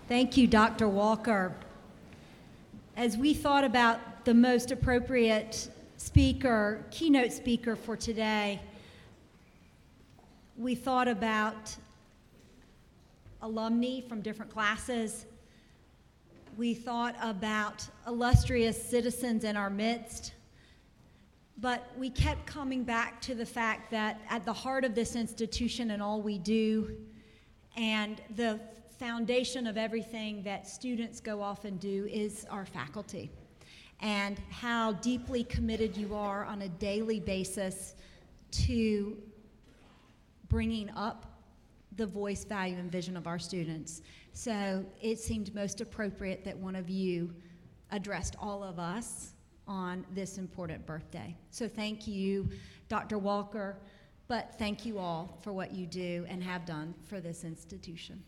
Thank you, Dr. Walker. As we thought about the most appropriate speaker, keynote speaker for today, we thought about alumni from different classes. We thought about illustrious citizens in our midst. But we kept coming back to the fact that at the heart of this institution and all we do, and the foundation of everything that students go off and do, is our faculty, and how deeply committed you are on a daily basis to bringing up the voice, value, and vision of our students. So it seemed most appropriate that one of you addressed all of us on this important birthday. So thank you, Dr. Walker, but thank you all for what you do and have done for this institution.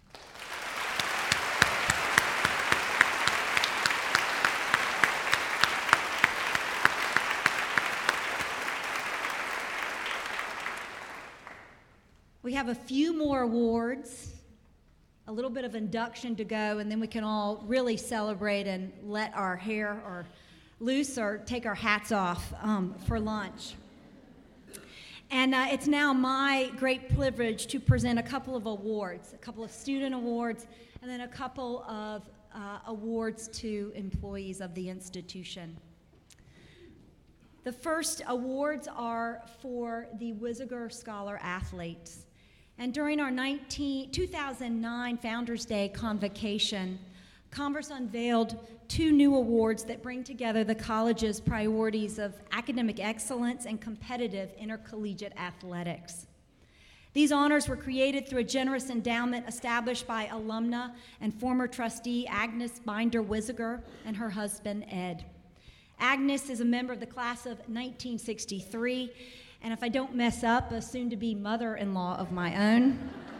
We have a few more awards, a little bit of induction to go, and then we can all really celebrate and let our hair or loose or take our hats off for lunch. And it's now my great privilege to present a couple of awards, a couple of student awards, and then a couple of awards to employees of the institution. The first awards are for the Wisiger Scholar Athletes. And during our 2009 Founders Day convocation, Converse unveiled two new awards that bring together the college's priorities of academic excellence and competitive intercollegiate athletics. These honors were created through a generous endowment established by alumna and former trustee Agnes Binder Wisiger and her husband, Ed. Agnes is a member of the class of 1963, and if I don't mess up, a soon-to-be mother-in-law of my own.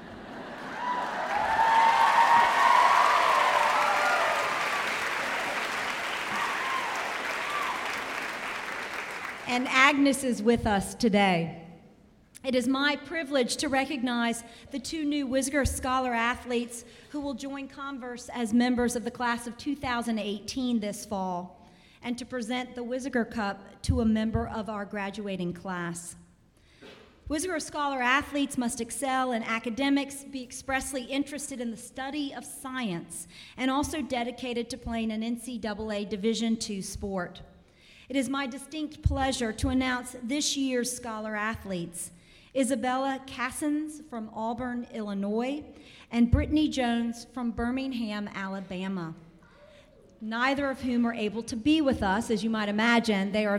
And Agnes is with us today. It is my privilege to recognize the two new Wisiger Scholar Athletes who will join Converse as members of the class of 2018 this fall, and to present the Wisiger Cup to a member of our graduating class. Wisiger Scholar Athletes must excel in academics, be expressly interested in the study of science, and also dedicated to playing an NCAA Division II sport. It is my distinct pleasure to announce this year's Scholar Athletes: Isabella Cassens from Auburn, Illinois, and Brittany Jones from Birmingham, Alabama. Neither of whom are able to be with us, as you might imagine. They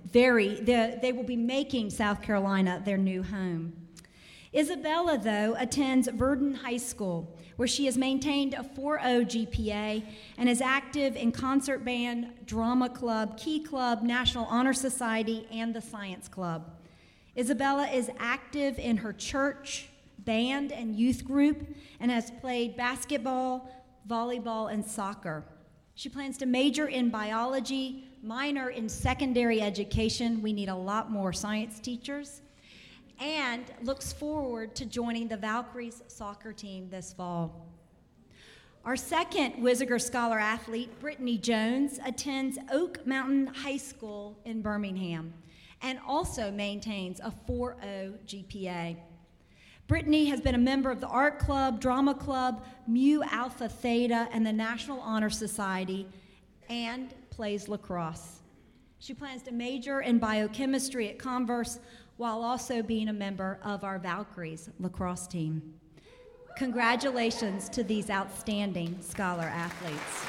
will be making South Carolina their new home. Isabella, though, attends Verdon High School, where she has maintained a 4.0 GPA and is active in concert band, drama club, key club, National Honor Society, and the Science Club. Isabella is active in her church, band, and youth group, and has played basketball, volleyball, and soccer. She plans to major in biology, minor in secondary education — we need a lot more science teachers — and looks forward to joining the Valkyries soccer team this fall. Our second Wisiger Scholar Athlete, Brittany Jones, attends Oak Mountain High School in Birmingham and also maintains a 4.0 GPA. Brittany has been a member of the Art Club, Drama Club, Mu Alpha Theta, and the National Honor Society, and plays lacrosse. She plans to major in biochemistry at Converse while also being a member of our Valkyries lacrosse team. Congratulations to these outstanding scholar athletes.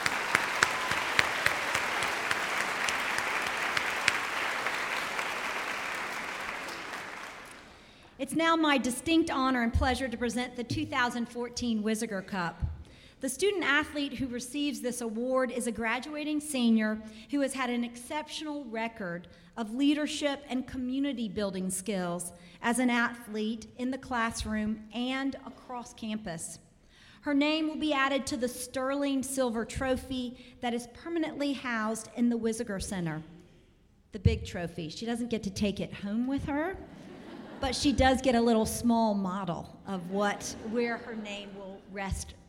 It's now my distinct honor and pleasure to present the 2014 Wisiger Cup. The student athlete who receives this award is a graduating senior who has had an exceptional record of leadership and community building skills as an athlete in the classroom and across campus. Her name will be added to the Sterling Silver Trophy that is permanently housed in the Wisiger Center. The big trophy. She doesn't get to take it home with her, but she does get a little small model of where her name will rest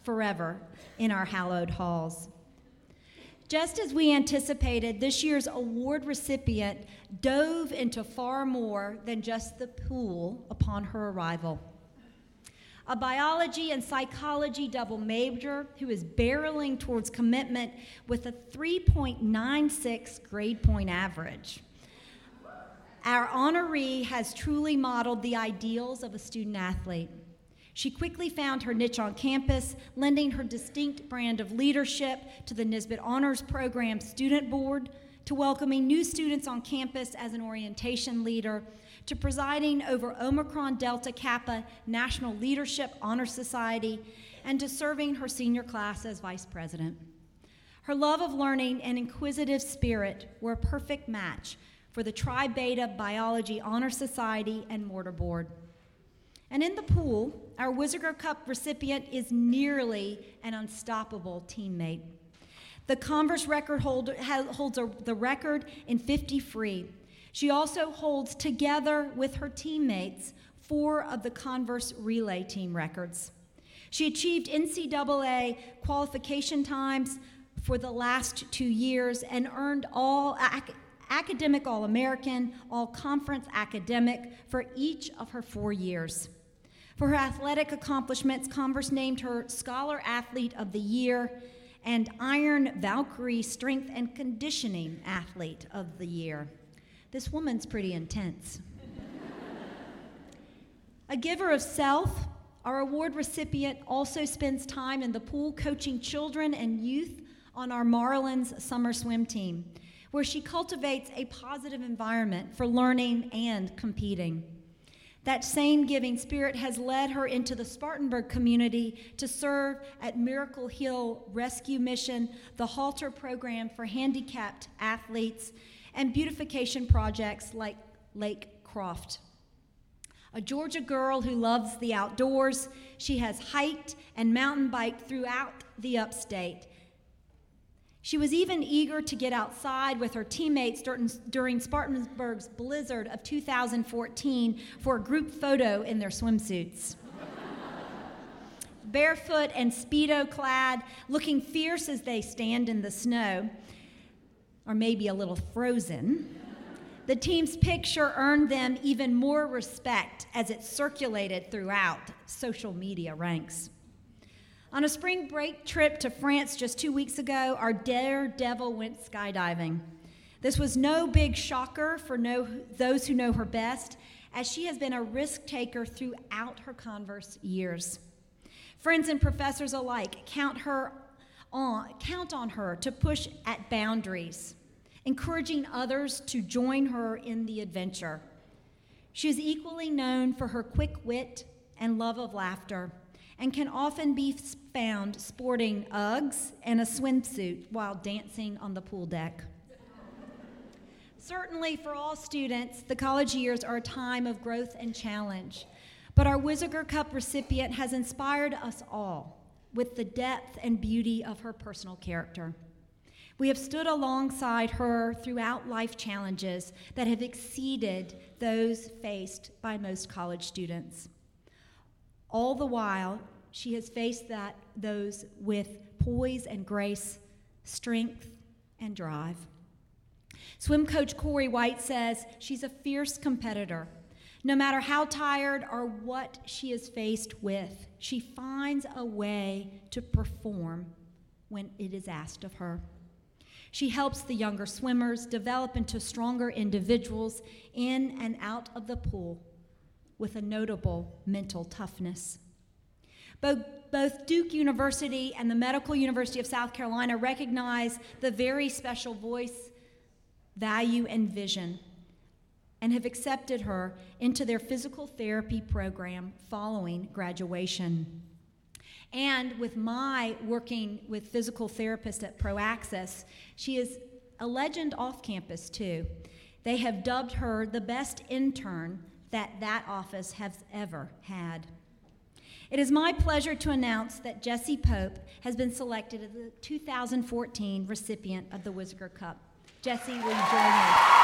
forever in our hallowed halls. Just as we anticipated, this year's award recipient dove into far more than just the pool upon her arrival. A biology and psychology double major who is barreling towards commitment with a 3.96 grade point average. Our honoree has truly modeled the ideals of a student athlete. She quickly found her niche on campus, lending her distinct brand of leadership to the Nisbet Honors Program Student Board, to welcoming new students on campus as an orientation leader, to presiding over Omicron Delta Kappa National Leadership Honor Society, and to serving her senior class as vice president. Her love of learning and inquisitive spirit were a perfect match for the Tri Beta Biology Honor Society and Mortar Board. And in the pool, our Whizziger Cup recipient is nearly an unstoppable teammate. The Converse record holds the record in 50 free. She also holds, together with her teammates, 4 of the Converse relay team records. She achieved NCAA qualification times for the last 2 years and earned all academic All-American, all-conference academic for each of her 4 years. For her athletic accomplishments, Converse named her Scholar Athlete of the Year and Iron Valkyrie Strength and Conditioning Athlete of the Year. This woman's pretty intense. A giver of self, our award recipient also spends time in the pool coaching children and youth on our Marlins summer swim team, where she cultivates a positive environment for learning and competing. That same giving spirit has led her into the Spartanburg community to serve at Miracle Hill Rescue Mission, the Halter Program for handicapped athletes, and beautification projects like Lake Croft. A Georgia girl who loves the outdoors, she has hiked and mountain biked throughout the upstate. She was even eager to get outside with her teammates during Spartanburg's blizzard of 2014 for a group photo in their swimsuits. Barefoot and Speedo clad, looking fierce as they stand in the snow, or maybe a little frozen, the team's picture earned them even more respect as it circulated throughout social media ranks. On a spring break trip to France just 2 weeks ago, our daredevil went skydiving. This was no big shocker for those who know her best, as she has been a risk taker throughout her Converse years. Friends and professors alike count on her to push at boundaries, encouraging others to join her in the adventure. She is equally known for her quick wit and love of laughter, and can often be found sporting Uggs and a swimsuit while dancing on the pool deck. Certainly for all students, the college years are a time of growth and challenge, but our Whizziger Cup recipient has inspired us all with the depth and beauty of her personal character. We have stood alongside her throughout life challenges that have exceeded those faced by most college students. All the while, she has faced those with poise and grace, strength and drive. Swim coach Corey White says she's a fierce competitor. No matter how tired or what she is faced with, she finds a way to perform when it is asked of her. She helps the younger swimmers develop into stronger individuals in and out of the pool with a notable mental toughness. Both Duke University and the Medical University of South Carolina recognize the very special voice, value, and vision, and have accepted her into their physical therapy program following graduation. And with my working with physical therapists at ProAccess, she is a legend off campus too. They have dubbed her the best intern that office has ever had. It is my pleasure to announce that Jessie Pope has been selected as the 2014 recipient of the Whizziger Cup. Jessie, will you join me?